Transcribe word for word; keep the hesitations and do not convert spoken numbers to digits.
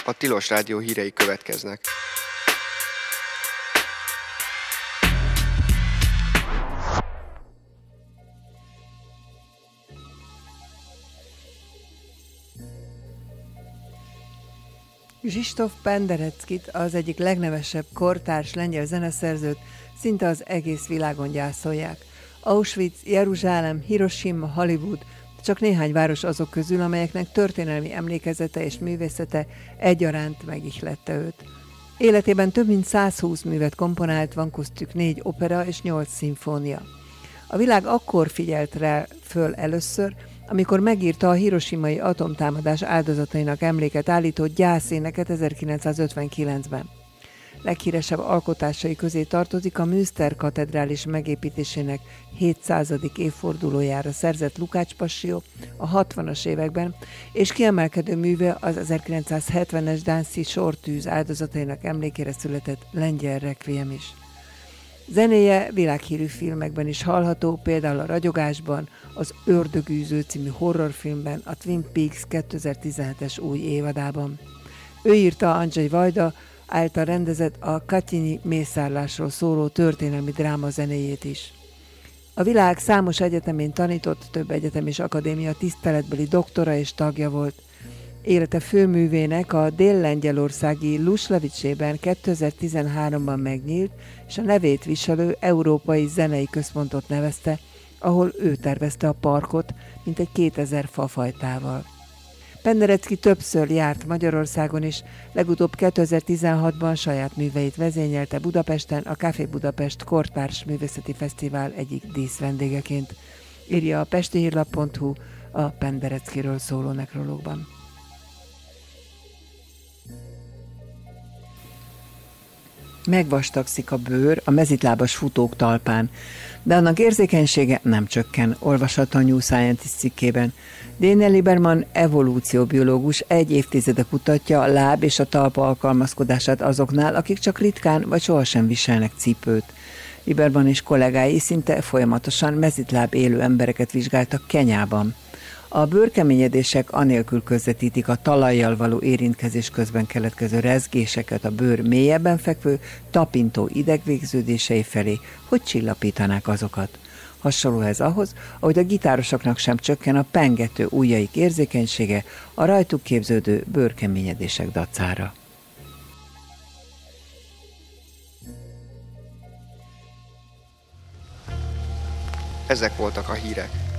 A Tilos Rádió hírei következnek. Zsistóf Pendereckit, az egyik legnevesebb kortárs lengyel zeneszerzőt szinte az egész világon gyászolják. Auschwitz, Jeruzsálem, Hiroshima, Hollywood, csak néhány város azok közül, amelyeknek történelmi emlékezete és művészete egyaránt megihlette őt. Életében több mint százhúsz művet komponált, van köztük négy opera és nyolc szimfónia. A világ akkor figyelt rá föl először, amikor megírta a hiroshimai atomtámadás áldozatainak emléket állító gyászéneket ezerkilencszázötvenkilencben. Leghíresebb alkotásai közé tartozik a Münster katedrális megépítésének hétszázadik évfordulójára szerzett Lukács Passió a hatvanas években, és kiemelkedő műve az ezerkilencszázhetvenes dánszi sortűz áldozatainak emlékére született lengyel requiem is. Zenéje világhírű filmekben is hallható, például a Ragyogásban, az Ördögűző című horrorfilmben, a Twin Peaks kétezer-tizenhetes új évadában. Ő írta Andrzej Wajda által rendezett a Katyini mészárlásról szóló történelmi dráma zenéjét is. A világ számos egyetemén tanított, több egyetem és akadémia tiszteletbeli doktora és tagja volt. Élete főművének a dél-lengyelországi Luslevicsében kétezer-tizenháromban megnyílt, és a nevét viselő Európai Zenei Központot nevezte, ahol ő tervezte a parkot, mintegy kétezer fafajtával. Penderecki többször járt Magyarországon is, legutóbb kétezer-tizenhatban saját műveit vezényelte Budapesten a Café Budapest Kortárs Művészeti Fesztivál egyik díszvendégeként. Írja a pestihírlap pont hu a Pendereckiről szóló nekrológban. Megvastagszik a bőr a mezitlábas futók talpán, de annak érzékenysége nem csökken, olvasható a New Scientist cikkében. Daniel Lieberman evolúcióbiológus egy évtizede kutatja a láb és a talpa alkalmazkodását azoknál, akik csak ritkán vagy sohasem viselnek cipőt. Lieberman és kollégái szinte folyamatosan mezitláb élő embereket vizsgáltak Kenyában. A bőrkeményedések anélkül közvetítik a talajjal való érintkezés közben keletkező rezgéseket a bőr mélyebben fekvő, tapintó idegvégződései felé, hogy csillapítanák azokat. Hasonló ez ahhoz, ahogy a gitárosoknak sem csökken a pengető ujjaik érzékenysége a rajtuk képződő bőrkeményedések dacára. Ezek voltak a hírek.